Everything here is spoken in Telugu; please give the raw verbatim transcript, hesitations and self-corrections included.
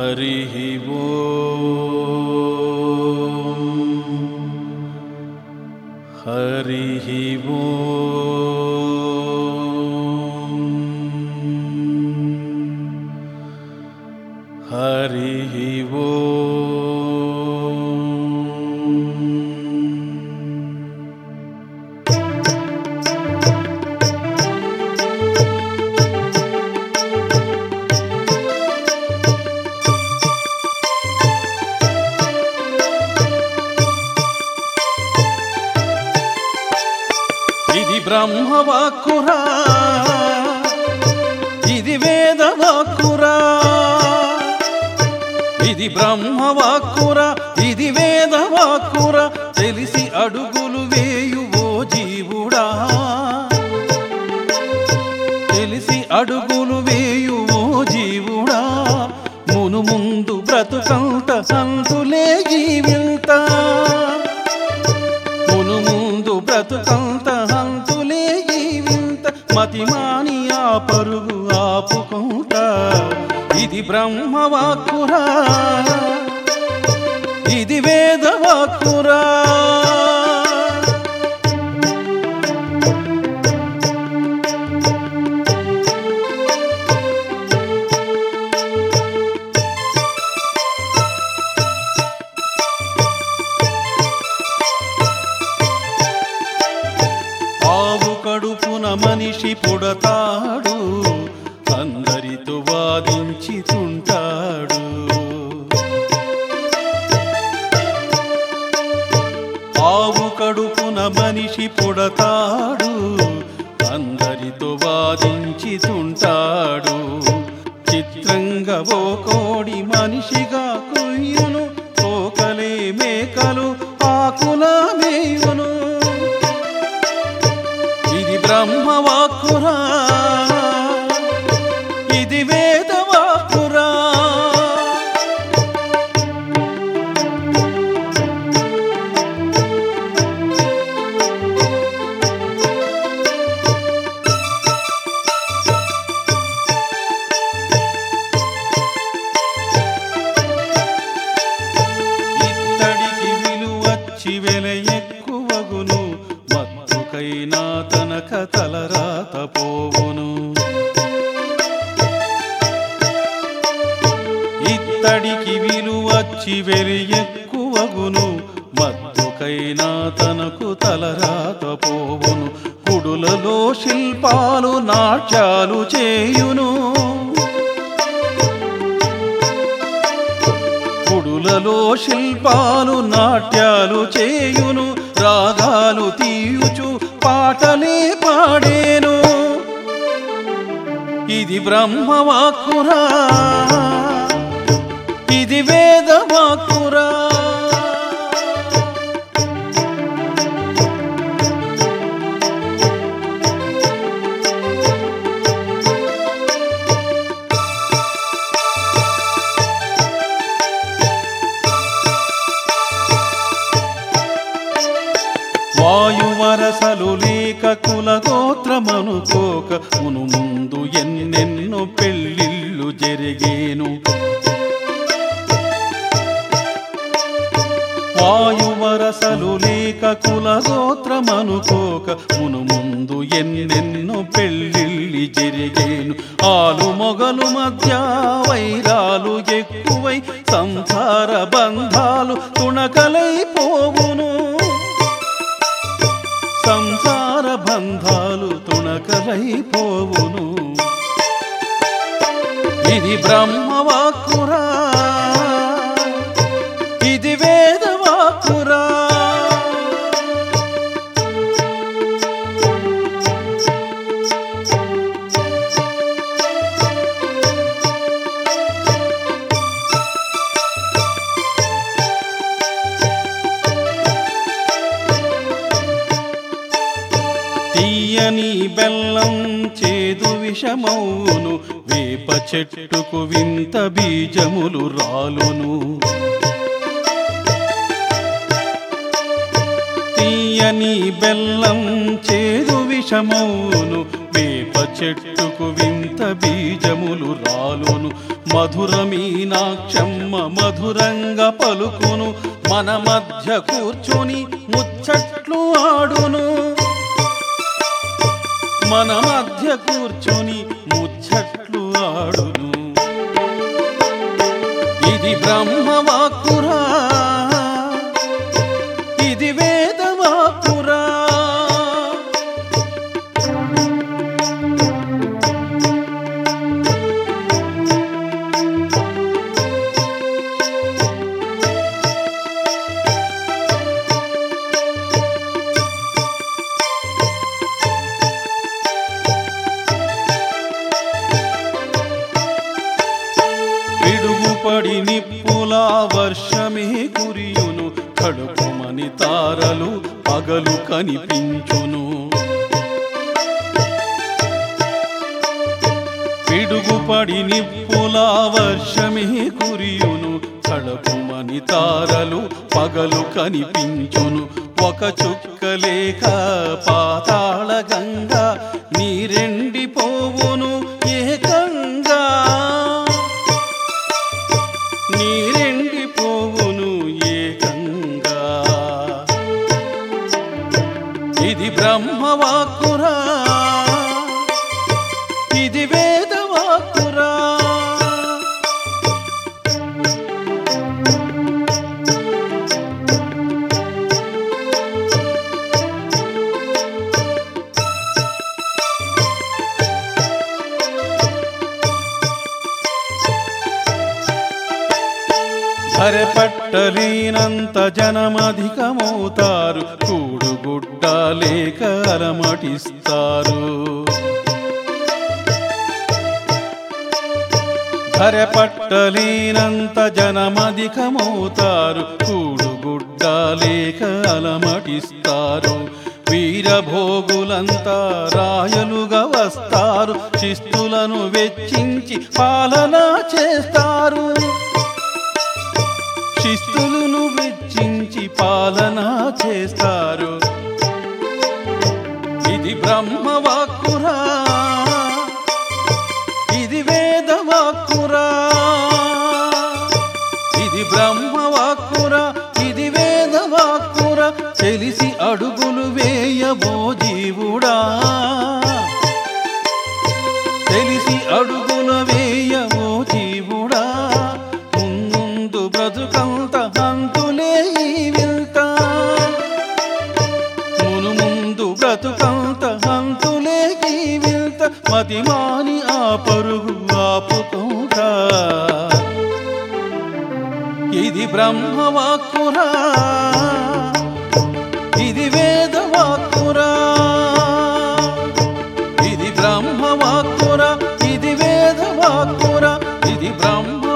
हरिः ओम् हरिः ओम् हरिः ఇది బ్రహ్మవాక్కురా ఇది వేదవాక్కురా ఇది బ్రహ్మవాక్కురా ఇది వేదవాక్కురా తెలిసి అడుగులు వేయువో జీవుడా తెలిసి అడుగులు వేయువో జీవుడా మును ముందు బ్రతుకంత సంతులే జీవింత మును ముందు బ్రతుకంత హంతులే జీవింత మతిమాని ఆ పరుగు ఆపుకుంట ఇది బ్రహ్మవాక్కురా ఇది వేదవాక్కురా ఆవు కడుపున మనిషి పుడతాడు అందరితో వాదించి తుంటాడు ఆవు కడుపున మనిషి పుడతాడు అందరితో వాదించి తుంటాడు చిత్రంగా ఓ కోడి మనిషిగా కుయ్యును తోకలే మేకలు ఆకుల మేయును ఇది బ్రహ్మవాక్కురా ఇది వేదవాక్కురా ఇత్తడికి విలువచ్చి వెల ఎక్కువగును మత్తుకైనా తనక తలరాత పోవును ఇత్తడికి విలువచ్చి వెలి ఎక్కువగును మత్తుకైనా తనకు తలరాత పోవును కుడులలో శిల్పాలు నాట్యాలు చేయును కుడులలో శిల్పాలు నాట్యాలు చేయును రాగాలు తీయుచు పాటలే పాడేను ఇది బ్రహ్మవాక్కురా ఇది వేదవాక్కురా వాయువరసలు లేక కులగోత్రమనుకోక మును ముందు ఎన్నెన్నో పెళ్ళిళ్ళు జరిగేను వాయువరసలు లేక కులగోత్రమనుకోక మును ముందు ఎన్నెన్నో పెళ్ళిళ్ళు జరిగేను ఆలు మొగలు మధ్య వైరాలు ఎక్కువై సంసార బంధాలు తుణకలైపోవును సంసార బంధాలు తుణకలైపోవును ఇది బ్రహ్మవాక్కురా ఇది వేదవాక్కురా తీయని బెల్లం చేదు విషమౌను వేప చెట్టుకు వింత బీజములు రాలును తీయని బెల్లం చేదు విషమౌను వేప చెట్టుకు వింత బీజ బీజములు రాలును. మధుర మీనాక్షమ్మ మధురంగా పలుకును, మన మధ్య కూర్చొని ముచ్చట్లు ఆడును. మన మధ్య కూర్చొని ముచ్చట్లు ఆడును. ఇది బ్రహ్మవాక్కురా, ఇది వేదవాక్కురా. పిడుగుపడి నిప్పులా వర్షమే కురియును, కడుపుమని తారలు పగలు కనిపించును. పిడుగుపడి నిప్పులా వర్షమే కురియును, కడుపుమని తారలు పగలు కనిపించును. ఒక చుక్క లేక పాతాళ గంగా నీరెండిపోవును ఏకంగా, నీరెండిపోవును ఏకంగా. ఇది బ్రహ్మవాక్కురా, ఇది వేదవాక్కురా. ధరపట్టలేనంత జనమధికమవుతారు, కూడుగుడ్డ లేక అలమటిస్తారు. ధరపట్టలేనంత జనమధికమవుతారు, కూడుగుడ్డ లేక అలమటిస్తారు. వీరభోగులంతా రాయలుగా వస్తారు, శిస్తులను వెచ్చించి పాలన చేస్తారు. శిస్తులను వెచ్చించి పాలన చేస్తారు. ఇది బ్రహ్మవాక్కురా, ఇది వేదవాక్కురా. ఇది బ్రహ్మవాక్కురా, ఇది వేదవాక్కురా. తెలిసి అడుగులు వేయబో జీవుడా, తెలిసి అడుగులు వేయబో జీవుడా. ముందు బ్రతుకంత హంతులే వింత, మును ముందు బ్రతుకంత హంతులే వింత. మదిమాని ఆ పరుగు ఆపుకుంటా. ఇది బ్రహ్మవాక్కురా, ఇది వేదవాక్కురా. ఇది బ్రహ్మవాక్కురా, ఇది వేదవాక్కురా. ఇది బ్రహ్మ